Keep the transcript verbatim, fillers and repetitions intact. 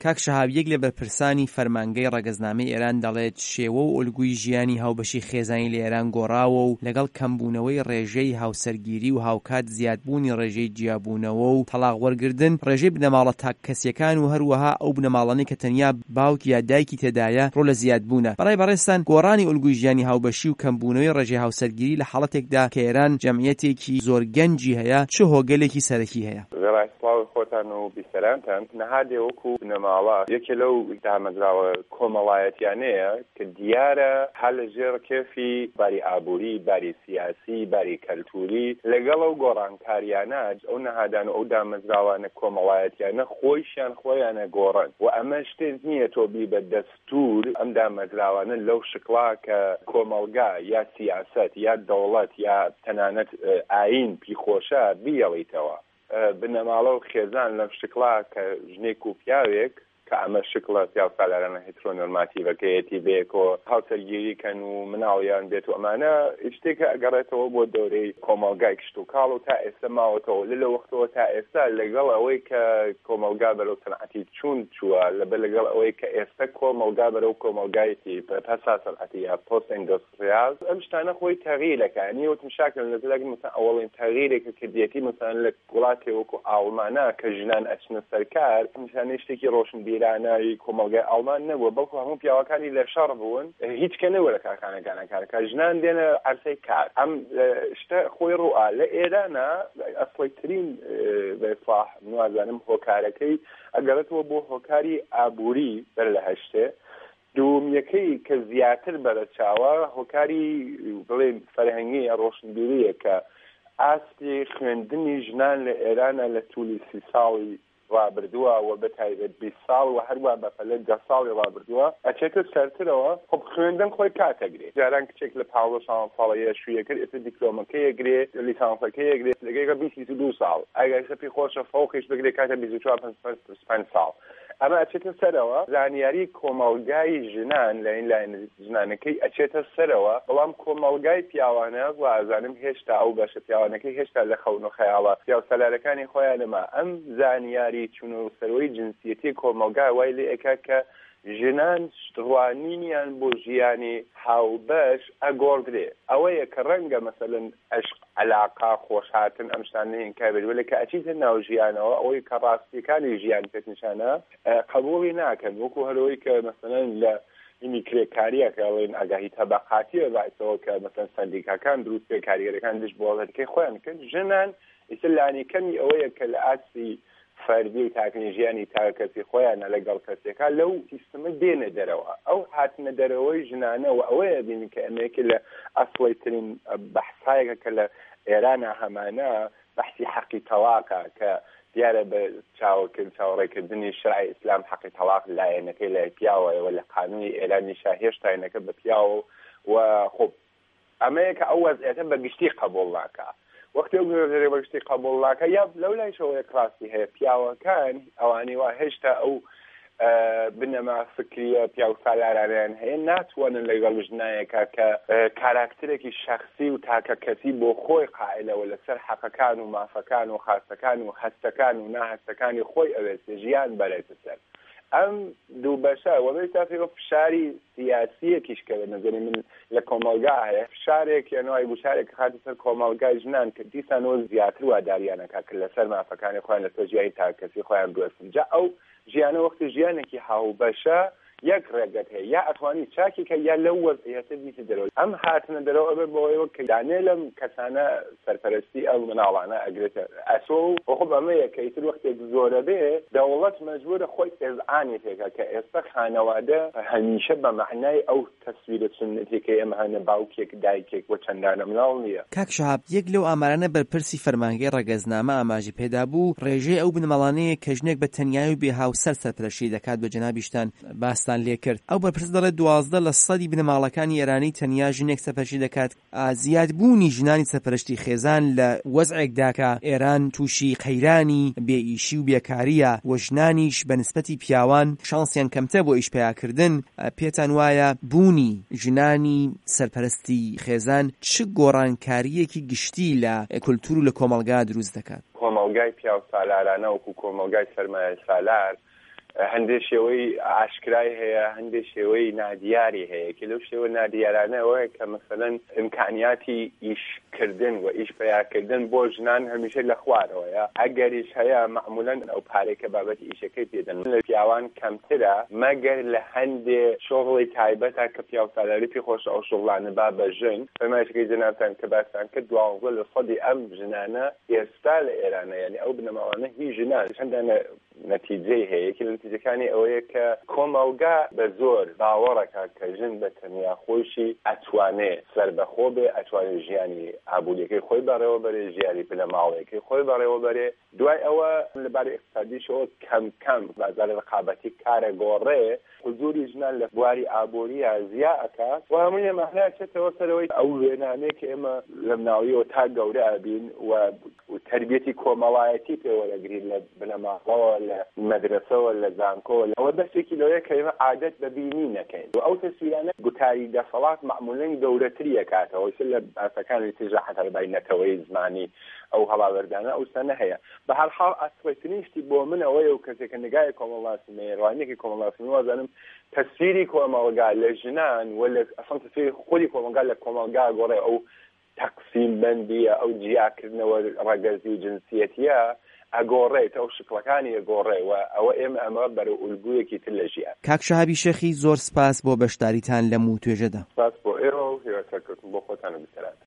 کاک شەهاب یەک لە بەرپرسانی فەرمانگەی ڕەگەزنامەی ئێران دەڵێت شێوە و ئەلگوی ژیانی هاوبەشی خێزانی لە ئێران گۆڕاوە و لەگەڵ کەمبوونەوەی ڕێژەی هاوسەرگیری و هاوکات زیادبوونی ڕێژەی جیابوونەوە و تەلاق وەرگردن ڕێژەی بنەماڵە تاک کەسیەکان و هەروەها ئەو بنەماڵانەی کە تەنیا باوک یا دایکی تێدایە ڕۆ لە زیادبوونە. بەڕای بەڕێستان گۆڕانی ئەلگوی ژیانی هاوبەشی و کەمبوونەوەی ڕێژەی هاوسەرگیری لە حاڵەتێکدا کە ئێران جەمعیەتێکی زۆر گەنجی هەیە چه هۆگەلێکی سەرەکی هەیە؟ ڕاستڵاوی خۆتان و بیسەرانتان نەهادێ وەکو بنەماڵە یەکێ لەو دامەزراوە کۆمەڵایەتیانەیە کە دیارە هەر لە ژێر کێفی باری ئابووری، باری سیاسی، باری کەلتوری لەگەڵ ئەو گۆڕانکاریانە ئەو نەهادان و ئەو دامەزراوانە کۆمەڵایەتیانە خۆیشیان خۆیانە گۆڕن و ئەمە شتێک نییە تۆ بی بە دەستور ئەم دامەزراوانە لەو شکڵا کە کۆمەڵگا یا سیاست یا دەوڵەت یا تەنانەت ئاین پیخۆشە بیەڵیتەوە. بنەماڵە و خێزان لەم شکڵا کە ژنێک و پیاوێک کە ئەمە شکڵە پیا سالارانە هێترۆنۆرماتیڤەکەیەتی بێکەوە هاوسەرگیریکەن و مناڵیان بێت و ئەمانە شتێکە ئەگەڕێتەوە بۆ دەورەی کۆمەڵگای کشت و کاڵ و تا ئێستا ماوەتەوە لە لە وەختەوە تا ئێستا لەگەڵ ئەوەی کە کۆمەڵگا بەرەو سەنعەتی چوون چووە لەبەر لەگەڵ ئەوەی کە ئێستا کۆمەڵگا بەرەو کۆمەڵگایەتی پەسا سەنعەتی یا پۆست ئیندۆستریال ئەم شتانە خۆی تەغییرەکانی وتم شاکر لەزلەک مثلا ئەوڵین تەغییرێکە کە دێتی مثلا لە وڵاتی وەکو ئاڵمانە کە ژنان ئەچنە سەرکار ئەمشانەی شتێکی ڕۆشن بیرانایی کۆمەڵگای ئەڵمان نەبووە بەڵکو هەموو پیاوەکانی لە شەڕ بوون هیچ کە نەوە لە کارخانەکانەکە ژنان دێنە عەرسەی کار ئەم شتە خۆی ڕوئا لە ئێرانە ئەسڵیترین بەفاح نوازانم هۆکارەکەی ئەگەڕێتەوە بۆ هۆکاری ئابووری بەر لە هەشتێ دووەمیەکەی کە زیاتر بەرەچاوە هۆکاری بڵێن فەرهەنگی ڕۆشنبیریە کە ئاستی خوێندنی ژنان لە ئێرانە لە توولی سی ساڵی ڕابردووە و بە تایبەت بیست ساڵ و هەروە بەپەلە دە ساڵی ڕابردووە ئەچێتە سەرترەوە خۆ خوێندن خۆی کاتەگرێت جاران کچێک لە پاڵۆ شان ساڵەیە شوویە کرد ئێستا دیپلۆمەکەی ئەگرێت لیسانسەکەی ئەگرێت لەگەڵ بیست و دوو ساڵ ئەگەر سەپی خۆشە فەوقیش بگرێت کاتە بیست و چوار پێنج ساڵ ئەمە ئەچێتە سەرەوە زانیاری کۆمەڵگای ژنان لە این لاین ژنانەکەی ئەچێتە سەرەوە بەڵام کۆمەڵگای پیاوانە و ئازانم هێشتا ئەو بەشە پیاوانەکەی هێشتا لە خەون و خەیاڵە پیاو سەلارەکانی خۆیانەما ئەم زانیاری چون و سەرۆی جنسیەتی کۆمەڵگای وای لێ ئەکا کە ژنان ڕوانینیان بۆ ژیانی هاوبەش ئەگۆڕدرێ ئەوەیە کە ڕەنگە مەسەلەن عشق عەلاقە خۆشهاتن ئەم شتانە هێنکای بێت وەلە کە ئەچیتە ناو ژیانەوە ئەوەی کە ڕاستیەکانی ژیان پێت نیشانە قبوڵی ناکەن وەکو هەرەوەی کە مەسەلەن لە اینی کرێکاریە کە ئەڵێن ئاگاهی تەبەقاتیە بایسەوە کە مەسەلەن سەندیکاکان دروست پێ کاریگەرەکان دش بۆ وڵاتەکەی خۆیان کرد ژنان ئیتر لانیکەمی ئەوەیە کە لە ئاسی فەردی و تاکنی ژیانی تا کەسی خۆیانە لەگەڵ کەسێکە لەو سیستەمە دێنە دەرەوە ئەو هاتنە دەرەوەی ژنانە و ئەوەیە بینی کە ئەمەیەکە لە ئەسڵیترین بەحسایەکە کە لە ئێرانە هەمانە بەحسی حەقی تەلاقە کە دیارە بە چاوەکرد چاوەڕێکردنی شەرعی ئیسلام حەقی تەلاق لایەنەکەی لای پیاوەوە لە قانونی ئێرانیشا هێشتا هێنەکە بە پیاوە و خۆ ئەمەیە کە ئەو وەزعیەتە بە گشتی قبوڵ ناکە وەختی ئەو بەشتی قبوڵاکە یا لەو لایشەوەی کراسی هەیە پیاوەکان ئەوانی وا هێشتا ئەو بنەما فکریە پیا و سالارانیان هەیە ناتوانن لەگەڵ ژنایەکە کە کاراکترێکی شەخصی و تاکە کەسی بۆ خۆی قائلەوە لەسەر حەقەکان و مافەکان و خاستەکان و هەستەکان و ناهەستەکانی خۆی ئەوێت ژیان بەرێتە سەر ئەم دوو بەشە وەڵی تافیڕۆ فشاری سیاسیەکیش کە بە نەزەری من لە کۆمەڵگا هەیە فشارێک یانەوەی بوشارێک خاتی سەر کۆمەڵگای ژنان کە دیسانەوە زیاتر وا داریانەکە کە لەسەر مافەکانی خۆیان لەسەر ژیانی تاکەسی خۆیان بوەستن جا ئەو ژیانە وەختی ژیانێکی هاو بەشە یەک ڕێگەت هەیە یا ئەتوانی چاکی کە یا لەو وەزعیەتە بیتە دەرەوە ئەم هاتنە دەرەوە ئەبێ بۆەوەی کە دانێ لەم کەسانە سەرپەرستی ئەو مناڵانە ئەگرێتە ئەسۆ و خۆ بەمەیە کە ئیتر وەختێک زۆرە بێ دەوڵەت مەجبورە خۆی ئێزعانی پێکە کە ئێستا خانەوادە هەمیشە بە معنای ئەو تەسویرە سنەتێکی ئەمە هەنە باوکێک دایکێک وە چەندانە مناڵ نییە. کاک شەهاب یەک لەو ئامارانە بەرپرسی فەرمانگەی ڕەگەزنامە ئاماژی پێدا بوو ڕێژەی ئەو بنەماڵانەیە کە ژنێک بە تەنیایی و بێ هاوسەر سەرپەرشتی دەکات بە جەنابیشتان باستان لێ کرد. ئەو بەرپرس دەڵێت دوازدە لە سەدی بنەماڵەکانی ئێرانی تەنیا ژنێک سەرپەرشتی دەکات. زیادبوونی ژنانی سەرپەرشتی خێزان لە وەزعێکدا کە ئێران تووشی قەیرانی بێئیشی و بێکاریە و ژنانیش بە نسبەتی پیاوان شانسیان کەمتە بۆ ئیش پیاکردن پێتان وایە بوونی ژنانی سەرپەرستی خێزان چ گۆڕانکاریەکی گشتی لە کولتور و لە کۆمەڵگا دروست دەکات؟ کۆمەڵگای پیا و سالارانە وەکو کۆمەڵگای سەرمایە سالار هەندێک شێوەی ئاشکرای هەیە هەندێک شێوەی نادیاری هەیە کە لەو شێوە نادیارانە ئەوەیە کە مەسەلەن ئیمکانیاتی ئیشکردن و ئیش پیاکردن بۆ ژنان هەمیشە لە خوارەوەیە ئەگەریش هەیە معمولاً ئەو پارێکە بابەتی ئیشەکەی پێدەن لە پیاوان کەمترە مەگەر لە هەندێ شغڵی تایبەتە کە پیا و سالاری پێ خۆش ئەو شغڵانە با بەژن فەرمایشەکەی جەنابتان کە باسان کرد دوازدە لە سەدی ئەم ژنانە ئێستا لە ئێرانە یعنی ئەو بنەماوانە هیچ ژنان هەندانە نەتیجەی هەیە یەکی لە نەتیجەکانی ئەوەیە کە کۆمەلگا بە زۆر باوەڕەکە کە ژن بە تەنیا خۆشی ئەتوانێت سەربەخۆ بێ ئەتوانێت ژیانی ئابوووریەکەی خۆی بەڕێوە بەرێ ژیانی بنەماڵەکەی خۆی بەڕێوە بەرێ دوای ئەوە لەبارەی اقتصادیشەوە کەم کەم بازارە ڕقابەتی کارە گۆڕێ حضوری ژنان لە بواری ئابووریە زیا ئەکات و هەمووی ئەمانە چێتەوە سەرەوەی ئەو وێنانەیە کە ئێمە لە ناویەوە تا گەورە ئەبین و تربیەتی کۆمەڵایەتی پێوەرەگرین لە بنەماڵەوە لە مەدرسەوە لە زانکۆوە ئەوە بەسێکی لەوەیە کە ئێمە عادەت بەبینی نەکەین و ئەو تەسویرانە گوتاری دەسەڵات معمولاً گەورەتری ئەکاتەوە لە باسەکانی ترجە حەتەر باینەتەوەی زمانی ئەو هەڵاوەردانە ئەو سەنە هەیە بە هەر حاڵ ئاسوێتنیشتی بۆ من ئەوەیە و کەسێکە نگای کۆمەڵاسمێ ڕوانێکی کۆمەڵاسمی وازانم تەسویری کۆمەڵگا لە ژنان و لە ئەسڵ تەسویری خۆی کۆمەڵگا لە کۆمەڵگا گۆڕێ ئەو تەقسیم بەندیە ئەو جیاکردنەوە ڕەگەزی و جنسیەتیە ئەگۆڕێت ئەو شکڵەکانی ئەگۆڕێ و ئەوە ئێمە ئەمە بەرەو ئولگویەکی تر لە ژیان. کاک شەهابی شێخی زۆر سپاس بۆ بەشداریتان لەم و توێژەدا. سپاس بۆ ئێوە و هێواشکردن بۆ خۆتان و بیسەرات.